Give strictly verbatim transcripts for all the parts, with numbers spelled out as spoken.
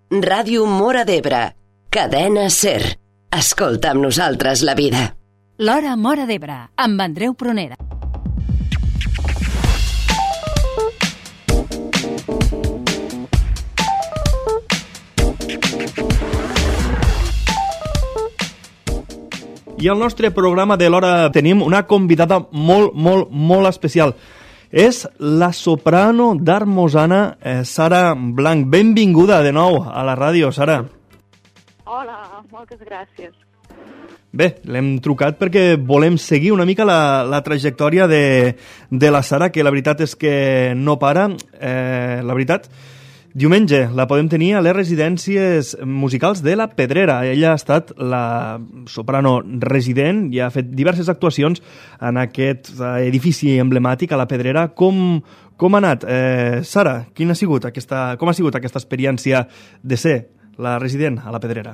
Ràdio Móra d'Ebre. Cadena SER. Escolta amb nosaltres la vida. L'Hora Móra d'Ebre, amb Andreu Prunera. I al nostre programa de l'Hora tenim una convidada molt, molt, molt especial. És la soprano d'Armosana, eh, Sara Blanc. Benvinguda de nou a la ràdio, Sara. Hola, moltes gràcies. Bé, l'hem trucat perquè volem seguir una mica la, la trajectòria de, de la Sara, que la veritat és que no para. Eh, la veritat, diumenge la podem tenir a les residències musicals de la Pedrera. Ella ha estat la soprano resident i ha fet diverses actuacions en aquest edifici emblemàtic a la Pedrera. Com, com ha anat? Eh, Sara, quina ha sigut aquesta, com ha sigut aquesta experiència de ser la resident a la Pedrera?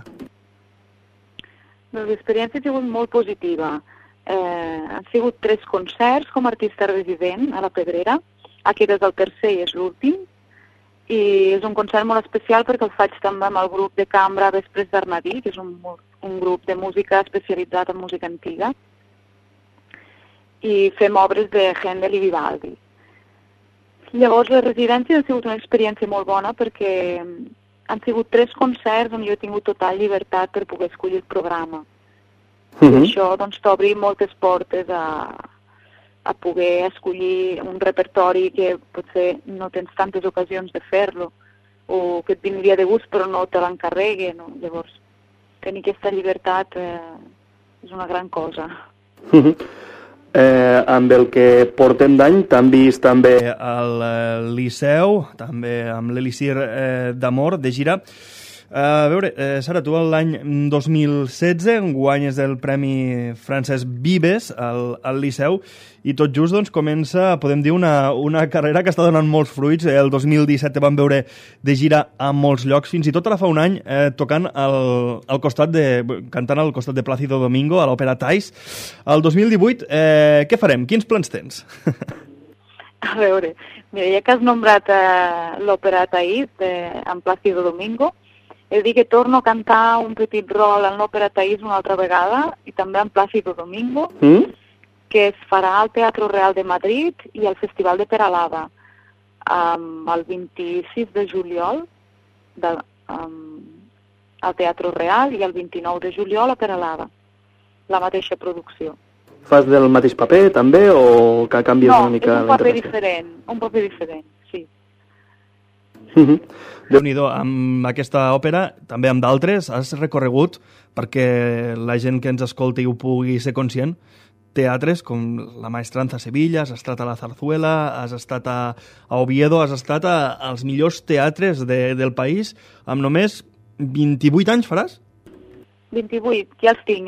Doncs l'experiència ha sigut molt positiva. Eh, han sigut tres concerts com a artista resident a la Pedrera. Aquest és el tercer i és l'últim. I és un concert molt especial perquè el faig també amb el grup de cambra Vespres d'Arnadí, que és un, un grup de música especialitzat en música antiga, i fem obres de Händel i Vivaldi. Llavors, la residència ha sigut una experiència molt bona perquè han sigut tres concerts on jo he tingut total llibertat per poder escollir el programa. Uh-huh. I això doncs, t'obri moltes portes a... a poder escollir un repertori que potser no tens tantes ocasions de fer-lo o que et vindria de gust però no te l'encarregue, no? Llavors, tenir aquesta llibertat eh, és una gran cosa. Uh-huh. eh, amb el que portem d'any t'han vist també al eh, Liceu, també amb l'Elisir eh, d'Amor, de gira. A veure, eh, Sara, tu l'any dos mil setze guanyes el Premi Francesc Vives al, al Liceu i tot just doncs, comença, podem dir, una, una carrera que està donant molts fruits. El dos mil disset te vam veure de gira a molts llocs, fins i tot ara fa un any eh, tocant al, al costat de, cantant al costat de Plácido Domingo a l'Òpera Thais. El dos mil divuit, eh, què farem? Quins plans tens? A veure, mira, ja que has nombrat eh, l'Òpera Thais eh, amb Plácido Domingo, he de dir que torno a cantar un petit rol en l'Òpera Thais una altra vegada i també en Plácido Domingo, mm? que es farà al Teatro Real de Madrid i al Festival de Peralada um, el vint-i-sis de juliol de, um, al Teatro Real i el vint-i-nou de juliol a Peralada, la mateixa producció. Fas del mateix paper també o que canvies no, una mica? No, és un paper diferent, un paper diferent, sí. Uh-huh. Déu-n'hi-do, amb aquesta òpera, també amb d'altres, has recorregut, perquè la gent que ens escolti ho pugui ser conscient, teatres com la Maestranza a Sevilla, has estat a la Zarzuela, has estat a, a Oviedo, has estat a, als millors teatres de, del país, amb només vint-i-vuit anys faràs? vint-i-vuit, ja els tinc,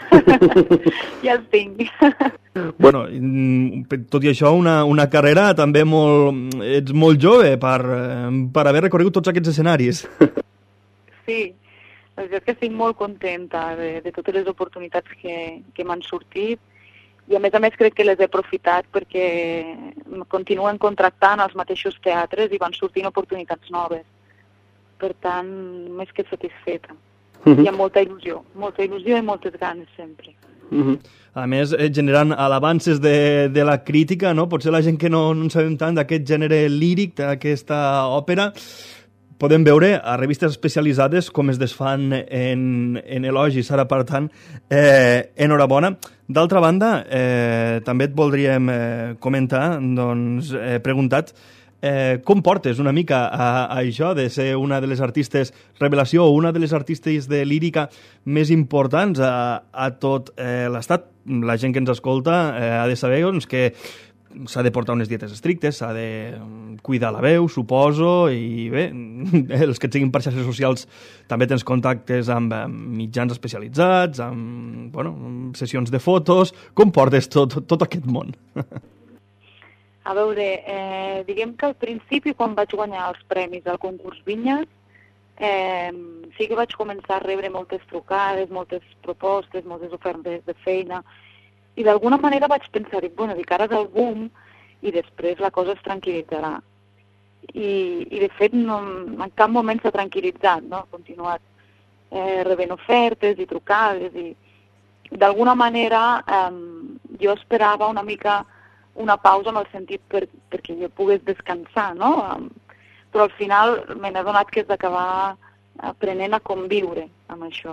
eh? ja els tinc. Bueno, tot i això, una, una carrera també molt... Ets molt jove per, per haver recorregut tots aquests escenaris. Sí, la veritat que estic molt contenta de, de totes les oportunitats que, que m'han sortit i a més a més crec que les he aprofitat perquè continuen contractant els mateixos teatres i van sortint oportunitats noves. Per tant, més que satisfeta. Uh-huh. Hi ha molta il·lusió, molta il·lusió i moltes ganes sempre. Uh-huh. A més, eh, generant alabances de, de la crítica, no? Potser la gent que no, no en sabem tant d'aquest gènere líric, d'aquesta òpera, podem veure a revistes especialitzades com es desfan en, en elogis. Ara, per tant, eh, enhorabona. D'altra banda, eh, també et voldríem eh, comentar, doncs, eh, preguntat, Eh, com portes una mica a, a això de ser una de les artistes revelació o una de les artistes de lírica més importants a, a tot eh, l'estat? La gent que ens escolta eh, ha de saber doncs, que s'ha de portar unes dietes estrictes, s'ha de cuidar la veu, suposo, i bé, els que et siguin per xarxes socials també tens contactes amb, amb mitjans especialitzats, amb, bueno, amb sessions de fotos. Com portes tot, tot aquest món? A veure, eh, diguem que al principi, quan vaig guanyar els premis del concurs Vinyes, eh, sí que vaig començar a rebre moltes trucades, moltes propostes, moltes ofertes de feina, i d'alguna manera vaig pensar, bueno, dic, ara és el boom i després la cosa es tranquil·litzarà. i, i de fet no, en cap moment s'ha tranquil·litzat, no? Ha continuat eh, rebent ofertes i trucades i d'alguna manera eh, jo esperava una mica una pausa en el sentit per, perquè jo pogués descansar, no? Però al final me n'he donat que és d'acabar aprenent a conviure amb això,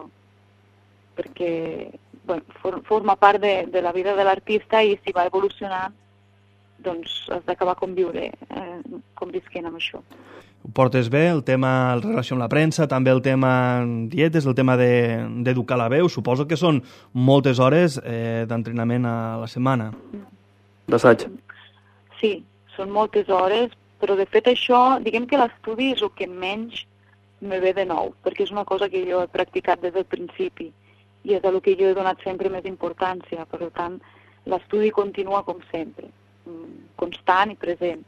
perquè bueno, for, forma part de, de la vida de l'artista i si va evolucionant doncs has d'acabar conviure, eh, convisquent amb això. Ho portes bé, el tema en relació amb la premsa, també el tema dietes, el tema d'educar de, la veu. Suposo que són moltes hores eh, d'entrenament a la setmana. D'assaig. Sí, són moltes hores, però de fet això, diguem que l'estudi és el que menys me ve de nou, perquè és una cosa que jo he practicat des del principi i és a lo que jo he donat sempre més importància. Per tant, l'estudi continua com sempre, constant i present.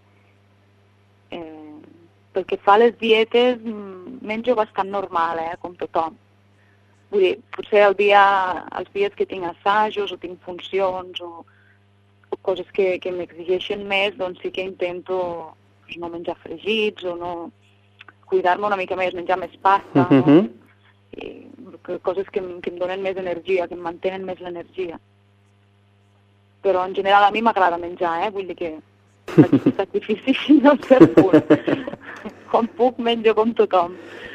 Eh, pel que fa a les dietes, menjo bastant normal, eh, com tothom. Vull dir, potser el dia, els dies que tinc assajos o tinc funcions o, o coses que, que m'exigeixen més, doncs sí que intento doncs, no menjar fregits o no cuidar-me una mica més, menjar més pasta, uh-huh. no? I, coses que, que em donen més energia, que em mantenen més l'energia. Però en general a mi m'agrada menjar, eh? Vull dir que faig sacrifici fins al cert punt. Com puc, menjo com tothom.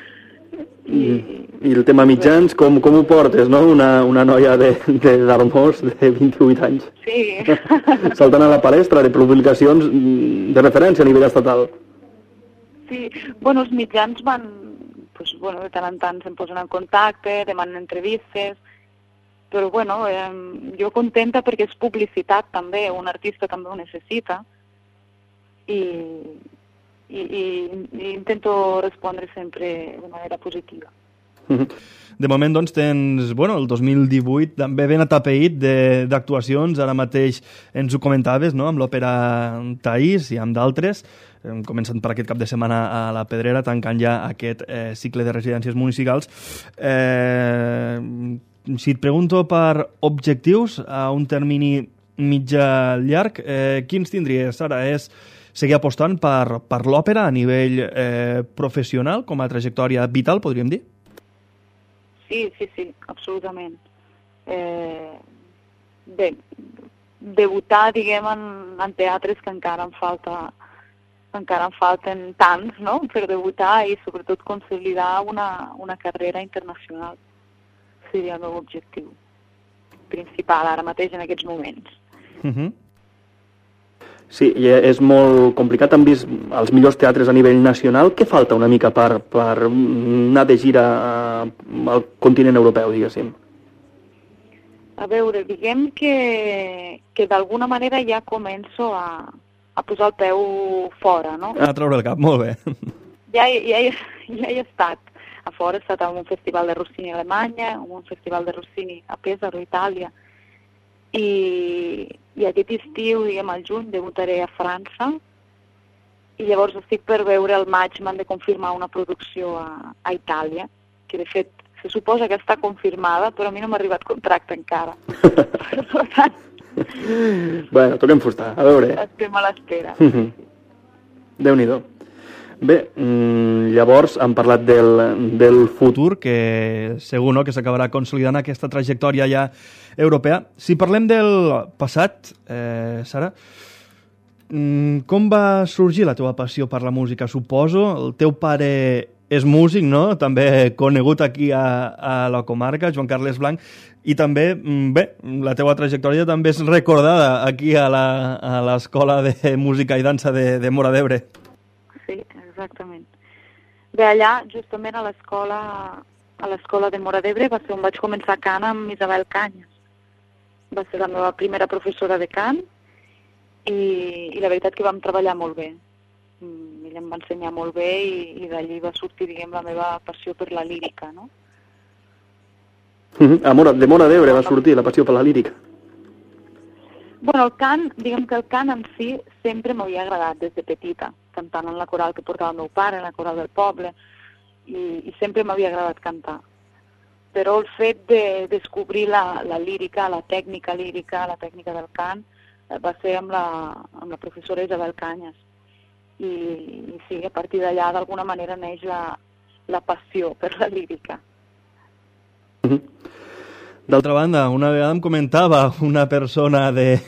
I, I el tema mitjans, com, com ho portes, no? Una, una noia de, de d'Armós de vint-i-vuit anys. Sí. Saltant a la palestra de publicacions de referència a nivell estatal. Sí, bueno, els mitjans van, pues, bueno, de tant en tant se'm posen en contacte, demanen entrevistes, però bueno, eh, jo contenta perquè és publicitat també, un artista també ho necessita i, i, i, i intento respondre sempre de manera positiva. De moment, doncs, tens, bueno, el dos mil divuit també ben atapeït d'actuacions, ara mateix ens ho comentaves, no?, amb l'òpera Taís i amb d'altres, començant per aquest cap de setmana a la Pedrera, tancant ja aquest eh, cicle de residències municipals. Eh, si et pregunto per objectius a un termini mitjà-llarg, eh, quins tindries, Sara? És seguir apostant per, per l'òpera a nivell eh, professional, com a trajectòria vital, podríem dir? Sí, sí, sí, absolutament. Eh, bé, debutar, diguem, en, en teatres que encara em falta, encara em falten tants, no?, per debutar i sobretot consolidar una, una carrera internacional. Seria el meu objectiu principal ara mateix en aquests moments. Uh-huh. Sí, i és molt complicat. Han vist els millors teatres a nivell nacional. Què falta una mica per, per anar de gira al continent europeu, diguéssim? A veure, diguem que, que d'alguna manera ja començo a, a posar el peu fora, no? A treure el cap, molt bé. Ja, ja, ja he estat a fora, he estat en un festival de Rossini a Alemanya, en un festival de Rossini a Pesaro, a Itàlia, i, i aquest estiu, diguem, al juny, debutaré a França, i llavors estic per veure el maig, m'han de confirmar una producció a, a Itàlia, que de fet se suposa que està confirmada, però a mi no m'ha arribat contracte encara. Per tant, bueno, toquem fusta, a veure. estem a l'espera. Déu-n'hi-do. Bé, llavors hem parlat del, del futur. Futur, que segur, no?, que s'acabarà consolidant aquesta trajectòria ja europea. Si parlem del passat, eh, Sara, com va sorgir la teva passió per la música? Suposo, el teu pare és músic, no?, també conegut aquí a, a la comarca, Joan Carles Blanc, i també, bé, la teva trajectòria també és recordada aquí a l'Escola de Música i Dansa de, de Móra d'Ebre. Sí, exactament. Bé, allà, justament a l'escola a l'escola de Móra d'Ebre va ser on vaig començar cant amb Isabel Canyes. Va ser la meva primera professora de cant i, i la veritat que vam treballar molt bé. Ella em va ensenyar molt bé i, i d'allí va sortir, diguem, la meva passió per la lírica, no? A Móra, de Móra d'Ebre va sortir la passió per la lírica. Bueno, el cant, diguem que el cant en si sempre m'havia agradat des de petita, cantant en la coral que portava el meu pare, en la coral del poble, i, i sempre m'havia agradat cantar. Però el fet de descobrir la, la lírica, la tècnica lírica, la tècnica del cant, va ser amb la, amb la professora Isabel Canyes. i, i sí, a partir d'allà d'alguna manera neix la, la passió per la lírica. Mm-hmm. D'altra banda, una vegada em comentava una persona de,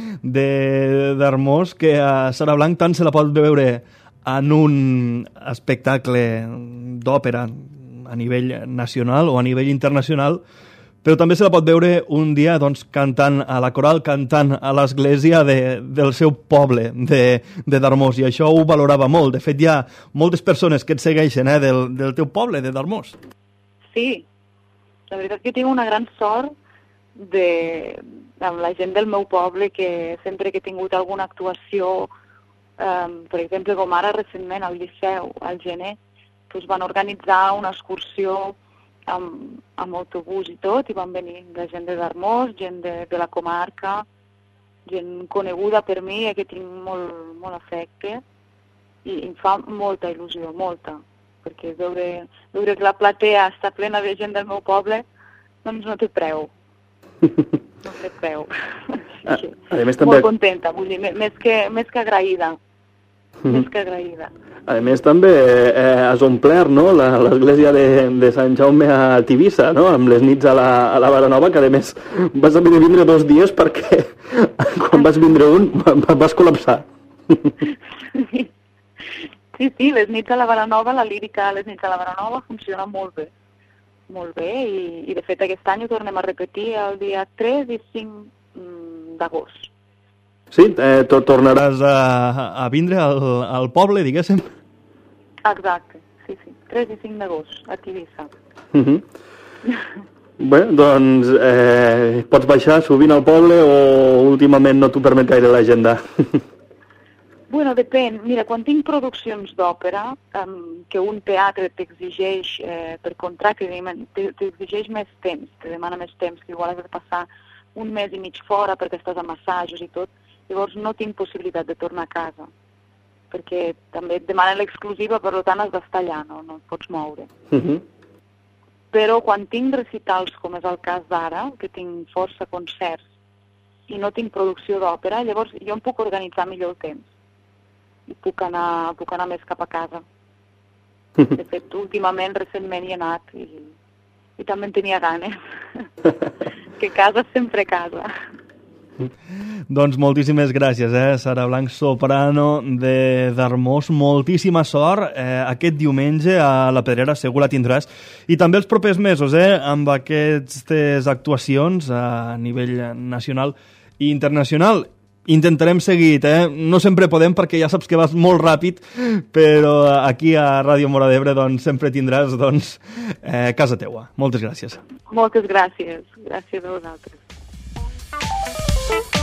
de d'Armós que a Sara Blanc tant se la pot veure en un espectacle d'òpera a nivell nacional o a nivell internacional, però també se la pot veure un dia doncs, cantant a la coral, cantant a l'església de, del seu poble, de, de Darmós, i això ho valorava molt. De fet, hi ha moltes persones que et segueixen eh, del, del teu poble, de Darmós. Sí, la veritat que tinc una gran sort de, amb la gent del meu poble, que sempre que he tingut alguna actuació, eh, per exemple, com ara recentment al Liceu, al gener, doncs van organitzar una excursió amb, amb autobús i tot, i van venir la gent de Darmós, gent de, de la comarca, gent coneguda per mi, eh, que tinc molt, molt afecte, i em fa molta il·lusió, molta, perquè veure, veure que la platea està plena de gent del meu poble, doncs no té preu. No té preu. A, a més, també... Molt contenta, vull dir, més que, més que agraïda. Mm-hmm. Més que agraïda. A més, també eh, has omplert no? l'església de, de Sant Jaume a Tivissa, no? Amb les nits a la, a la Baranova, que a més vas haver de vindre dos dies perquè quan vas vindre un vas col·lapsar. Sí. Sí, sí, les nits a la Baranova, la lírica a les nits a la Baranova funciona molt bé. Molt bé, i, i de fet aquest any ho tornem a repetir el dia tres i cinc d'agost. Sí, eh, tu tornaràs a, a vindre al, al poble, diguéssim? Exacte, sí, sí, tres i cinc d'agost, a Tivissa. Uh-huh. Bé, doncs eh, pots baixar sovint al poble o últimament no t'ho permet gaire l'agenda? Bueno, depèn. Mira, quan tinc produccions d'òpera, um, que un teatre t'exigeix, eh, per contracte, t'exigeix més temps, te demana més temps, que igual has de passar un mes i mig fora perquè estàs amb assajos i tot, llavors no tinc possibilitat de tornar a casa, perquè també et demanen l'exclusiva, per tant has d'estar allà, no, no et pots moure. Uh-huh. Però quan tinc recitals, com és el cas d'ara, que tinc força concerts i no tinc producció d'òpera, llavors jo em puc organitzar millor el temps. I puc anar, puc anar més cap a casa. De fet, últimament, recentment hi he anat i, i també en tenia ganes. Que casa és sempre casa. Doncs moltíssimes gràcies, eh? Sara Blanc, soprano de Darmós. Moltíssima sort eh, aquest diumenge a la Pedrera, segur la tindràs. I també els propers mesos, eh? Amb aquestes actuacions a nivell nacional i internacional. Intentarem seguir, eh? No sempre podem perquè ja saps que vas molt ràpid, però aquí a Ràdio Móra d'Ebre doncs, sempre tindràs doncs, eh, casa teua. Moltes gràcies. Moltes gràcies. Gràcies a vosaltres.